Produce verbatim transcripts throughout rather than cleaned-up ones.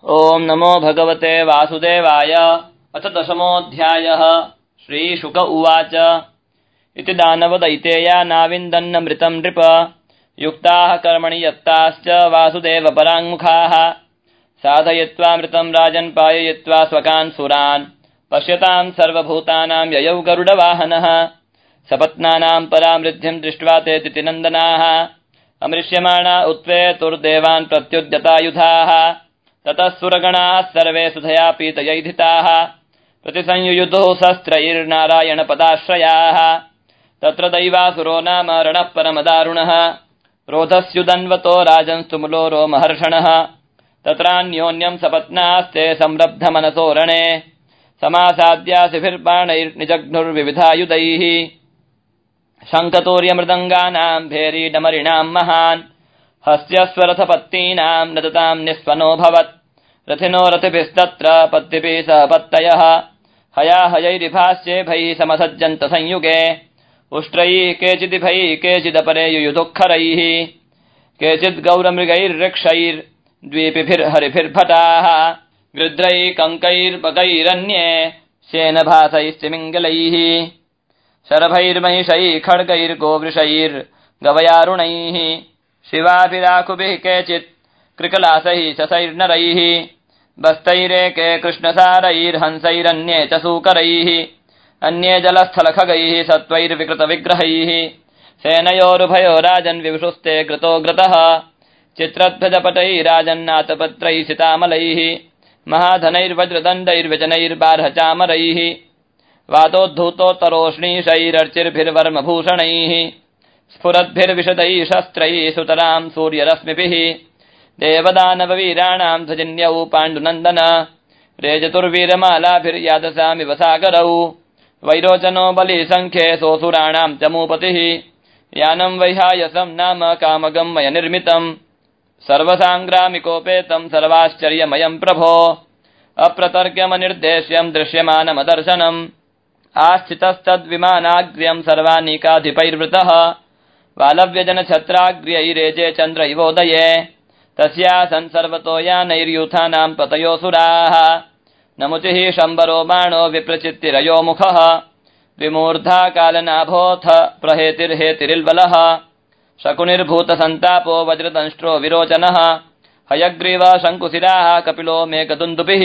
ओम नमो भगवते वासुदेवाय। अथ दशमोऽध्यायः। श्रीशुक उवाच। इति दानवदैतेया नाविन्दन्नमृतं नृप युक्ताः कर्मणि यत्ताश्च वासुदेव पराङ्मुखाः साधयित्वामृतं राजन् पाययित्वा स्वकान् सुरान् पश्यतां सर्वभूतानां ययौ गरुडवाहनः सपत्नानां परामृद्धिं दृष्ट्वा ते तितिनन्दनाः अमृष्यमाणा उत्वेतुर्देवान् प्रत्युद्यतायुधाः ततः सुरगणाः सर्वे सुधया पीतयैधिताः प्रतिसंयुयुधुः शस्त्रैर्नारायणपदाश्रयाः तत्र दैवासुरो नाम रणः परमदारुणः रोधस्युदन्वतो राजंस्तुमुलो रोमहर्षणः तत्रान्योन्यं सपत्नास्ते संरब्धमनसो रणे समासाद्यासिभिर्बाणैर्निजघ्नुर्विविधायुधैः शङ्खतूर्यमृदङ्गानां भेरीडमरिणां महान् हस्यस्वरथपत्तीनां नदतां निस्वनोऽभवत् रथिनो रथिभिस्तत्र पत्तिभिः सह पत्तयः हयाहयैरिभास्येभैः समसज्जन्त संयुगे उष्ट्रैः केचिदिभैः केचिदपरे युयुधुःखरैः केचिद्गौरमृगैर्वृक्षैर्द्वीपिभिर्हरिभिर्भटाः गृध्रैः कङ्कैर्बकैरन्ये शेनभासैश्चिमिङ्गलैः शरभैर्महिषैः खड्गैर्गोवृषैर्गवयारुणैः शिवाभिराकुभिः केचित् कृकलासैः शशैर्नरैः बस्तैरेके कृष्णसारैर्हंसैरन्ये च सूकरैः अन्ये जलस्थलखगैः सत्त्वैर्विकृतविग्रहैः सेनयोरुभयो राजन् विवशुस्ते ग्रतो ग्रतः चित्रध्वजपटैराजन्नाथपत्रैः सितामलैः महाधनैर्वज्रदण्डैर्व्यजनैर्बार्हचामरैः वातोद्धूतोत्तरोष्णीशैरर्चिर्भिर्वर्मभूषणैः स्फुरद्भिर्विशदैः शस्त्रैः सुतरां सूर्यरश्मिभिः देवदानववीराणां ध्वजिन्यौ पाण्डुनन्दन रेजतुर्वीरमालाभिर्यादसामिव सागरौ वैरोचनो बलिसङ्ख्ये सोऽसुराणां च मूपतिः यानं वैहायसं नाम कामगं मय निर्मितम् सर्वसाङ्ग्रामिकोपेतं सर्वाश्चर्यमयं प्रभो अप्रतर्क्यमनिर्देश्यं दृश्यमानमदर्शनम् आस्थितस्तद्विमानाग्र्यं सर्वानीकाधिपैर्वृतः वालव्यजनछत्राग्र्यैरेजे चन्द्र इवोदये तस्यासन् सर्वतो यानैर्यूथानां पतयोऽसुराः नमुचिः शम्बरो बाणो विप्रचित्तिरयो मुखः विमूर्धा कालनाभोऽथ प्रहेतिर्हेतिरिल्बलः शकुनिर्भूतसन्तापो वज्रदंष्ट्रो विरोचनः हयग्रीव शङ्कुशिराः कपिलो मेघदुन्दुभिः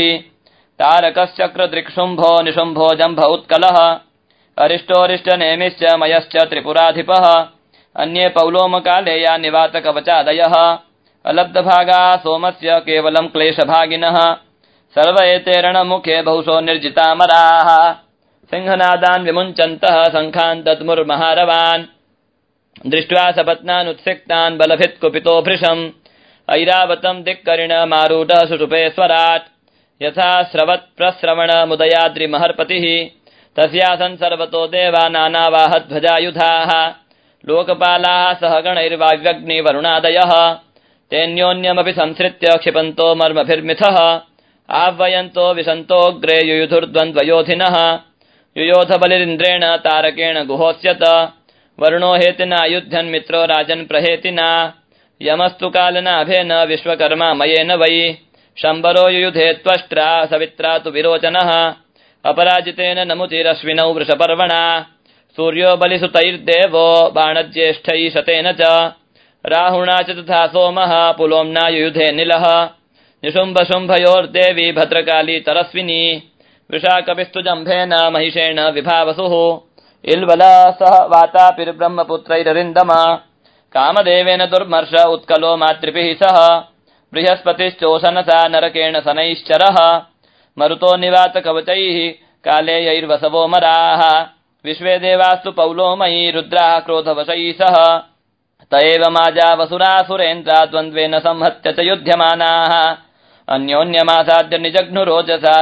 तारकश्चक्रदृक्शुम्भो निशुम्भो जम्भ उत्कलः अरिष्टोरिष्टनेमिश्च मयश्च त्रिपुराधिपः अन्ये पौलोमकालेया निवातकवचादयः अलब्धभागाः सोमस्य केवलं क्लेशभागिनः सर्व एते रणमुखे बहुशो निर्जितामराः सिंहनादान् विमुञ्चन्तः शङ्खान् दद्मुर्महारवान् दृष्ट्वा सपत्नान् उत्सिक्तान् बलभित्कुपितो भृशम् ऐरावतं दिक्करिणमारूढः सुषुपेश्वरात् यथा स्रवत् प्रस्रवण मुदयाद्रिमहर्पतिः तस्यासन् सर्वतो देवा नानावाहध्वजायुधाः लोकपालाः सह गणैर्वाग्व्यग्निवरुणादयः तेऽन्योन्यमपि संसृत्य क्षिपन्तो मर्मभिर्मिथः आह्वयन्तो विशन्तोऽग्रे युयुधुर्द्वन्द्वयोधिनः युयोध बलिरिन्द्रेण तारकेण गुहोस्यत वरुणो हेतिना युध्यन्मित्रो राजन् प्रहेतिना यमस्तु कालनाभेन विश्वकर्मा मयेन वै शम्बरो युयुधे त्वष्ट्रा सवित्रा तु विरोचनः अपराजितेन नमुचिरश्विनौ वृषपर्वणा सूर्यो बलिसुतैर्देवो बाणज्येष्ठैः शतेन च राहुणा च तथा सोमः पुलोम्ना युयुधे निलः निशुम्भशुम्भयोर्देवी भद्रकाली तरस्विनी वृषाकपिस्तु जम्भेन महिषेण विभावसुः इल्बला सह वातापिर्ब्रह्मपुत्रैररिन्दम कामदेवेन दुर्मर्ष उत्कलो मातृभिः सह बृहस्पतिश्चोषनसा नरकेण शनैश्चरः मरुतो निवातकवचैः कालेयैर्वसवो मराः विश्वे देवास्तु पौलोमयी रुद्राः क्रोधवशैः सह त एव माजावसुरासुरेन्द्रा द्वन्द्वेन संहत्य च युध्यमानाः अन्योन्यमासाद्य निजघ्नुरोजसा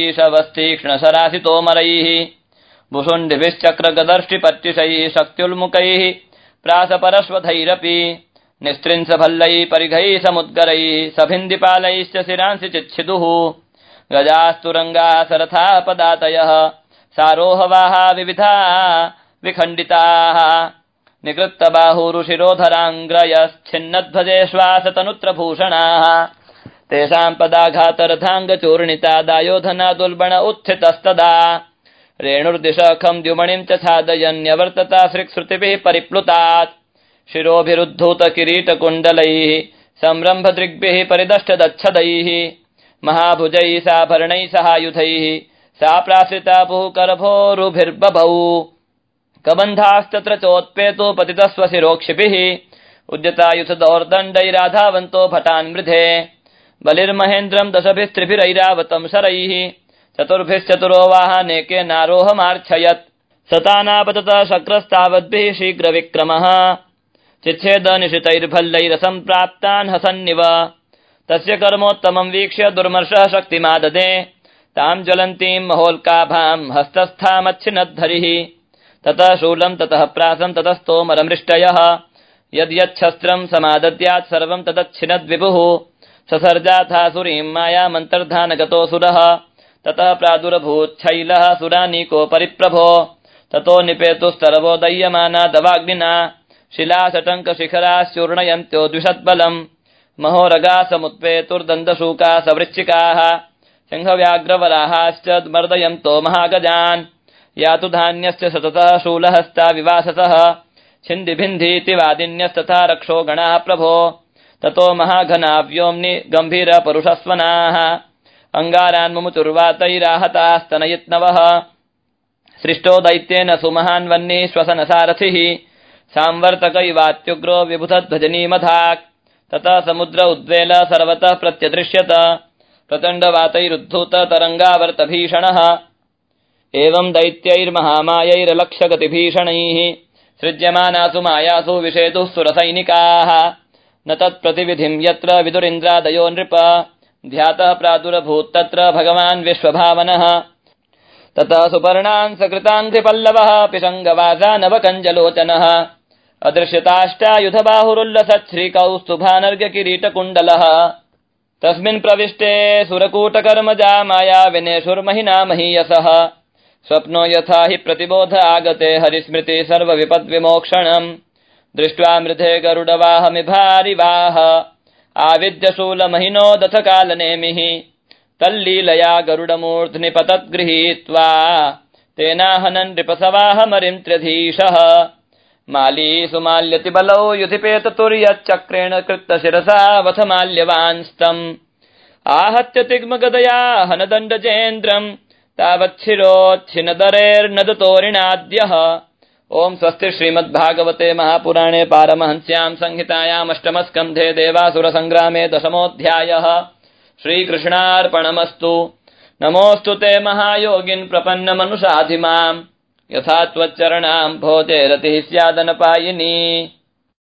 जिगीषवस्थीक्ष्णशरासितोमरैः भुषुण्डिभिश्चक्रगदर्ष्टिपट्टिशैः शक्त्युल्मुखैः प्रासपरश्वधैरपि निस्त्रिंसभल्लैः परिघैः समुद्गरैः सभिन्दिपालैश्च शिरांसि चिच्छिदुः गजास्तुरङ्गाः सरथाः पदातयः सारोहवाहा विविधा विखण्डिताः निकृत्तबाहुरुशिरोधराङ्ग्रयश्छिन्नध्वजेष्वासतनुत्रभूषणाः तेषाम् पदाघातरथाङ्गचूर्णिता दायोधना दुर्बण उत्थितस्तदा रेणुर्दिशखम् द्युमणिम् च छादयन्यवर्तता सृक्श्रुतिभिः परिप्लुतात् शिरोभिरुद्धूत किरीटकुण्डलैः संरम्भदृग्भिः परिदष्टदच्छदैः महाभुजैः साभरणैः सहायुधैः सा प्राश्रिता पुःकरभोरुभिर्बभौ कबन्धास्तत्र चोत्पेतो पतितः शिरोक्षिभिः उद्यतायुध दौर्दण्डैराधावन्तो भटान् मृधे बलिर्महेन्द्रम् दशभिस्त्रिभिरैरावतं शरैः चतुर्भिश्चतुरो वाहनेके नारोहमार्च्छयत् सतानापतत शक्रस्तावद्भिः शीघ्रविक्रमः चिच्छेदनिशितैर्भल्लैरसम्प्राप्तान् हसन्निव तस्य कर्मोत्तमम् वीक्ष्य दुर्मर्षः शक्तिमाददे ताम् ज्वलन्तीम् महोल्काभाम् हस्तस्थामच्छिनद्धरिः ततः शूलम् ततः प्रासम् ततस्तोमरमृष्टयः यद्यच्छस्त्रम् समादद्यात् सर्वम् तदच्छिनद्विभुः ससर्जाथासुरीम् मायामन्तर्धानगतोऽसुरः ततः प्रादुरभूच्छैलः सुरानीको परिप्रभो ततो निपेतुस्तरवो दह्यमाना दवाग्निना शिलाशटङ्कशिखराश्चूर्णयन्त्यो द्विषद्बलम् महोरगासमुत्पेतुर्दन्दशूका सवृश्चिकाः सिंहव्याघ्रवराहाश्च मर्दयन्तो महागजान् यातु धान्यश्च सततः शूलहस्ता विवाससः छिन्दिभिन्धीति वादिन्यस्तथा रक्षो गणाः प्रभो ततो महाघना व्योम्नि गम्भीरपरुषस्वनाः अङ्गारान् मुमुचुर्वातैराहतास्तनयित्नवः सृष्टो दैत्येन सुमहान्वन्निः श्वसनसारथिः सांवर्तक इवात्युग्रो विबुधध्वजनीमधाक् ततः समुद्र उद्वेल सर्वतः प्रत्यदृश्यत प्रचण्डवातैरुद्धूत तरङ्गावर्तभीषणः एवम् दैत्यैर्महामायैरलक्ष्यगतिभीषणैः सृज्यमानासु मायासु विषेतुः सुरसैनिकाः न तत्प्रतिविधिम् यत्र विदुरिन्द्रादयो नृप ध्यातः प्रादुरभूत्तत्र भगवान् विश्वभावनः ततः सुपर्णान् सकृताङ्घ्रिपल्लवः पिशङ्गवासा नवकञ्जलोचनः अदृश्यताष्टायुधबाहुरुल्लसच्छ्रीकौस्तुभानर्घ्यकिरीटकुण्डलः तस्मिन् प्रविष्टे सुरकूटकर्मजा मायाविनेषुर्महिना महीयसः स्वप्नो यथा हि प्रतिबोध आगते हरिस्मृति सर्वविपद्विमोक्षणम् दृष्ट्वा मृधे गरुडवाहमिभारिवाह आविद्यशूलमहिनो दथ कालनेमिः तल्लीलया गरुडमूर्ध्नि पतद्गृहीत्वा तेनाहनन् नृपसवाहमरिम् त्र्यधीशः माली सुमाल्यति बलौ युधिपेततुर्यच्चक्रेण कृत्तशिरसा वथ माल्यवांस्तम् आहत्य तिग्मगदया हनदण्डजेन्द्रम् तावच्छिरोच्छिनदरेर्नदतोरिणाद्यः ओम् स्वस्ति श्रीमद्भागवते महापुराणे पारमहंस्याम् संहितायामष्टमस्कन्धे देवासुरसङ्ग्रामे दशमोऽध्यायः श्रीकृष्णार्पणमस्तु। नमोऽस्तु ते महायोगिन् प्रपन्नमनुषाधि माम् यथा त्वच्चरणाम् भोजे रतिः स्यादनपायिनी।